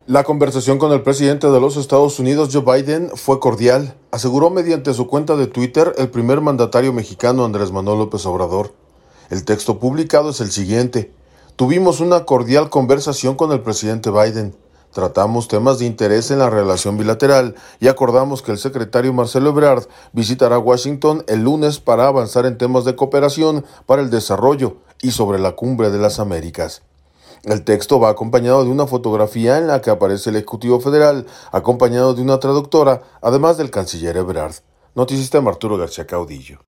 La conversación con el presidente de los Estados Unidos, Joe Biden, fue cordial, aseguró mediante su cuenta de Twitter el primer mandatario mexicano Andrés Manuel López Obrador. El texto publicado es el siguiente: tuvimos una cordial conversación con el presidente Biden. Tratamos temas de interés en la relación bilateral y acordamos que el secretario Marcelo Ebrard visitará Washington el lunes para avanzar en temas de cooperación para el desarrollo y sobre la Cumbre de las Américas. El texto va acompañado de una fotografía en la que aparece el Ejecutivo Federal, acompañado de una traductora, además del canciller Ebrard. Noticista Arturo García Caudillo.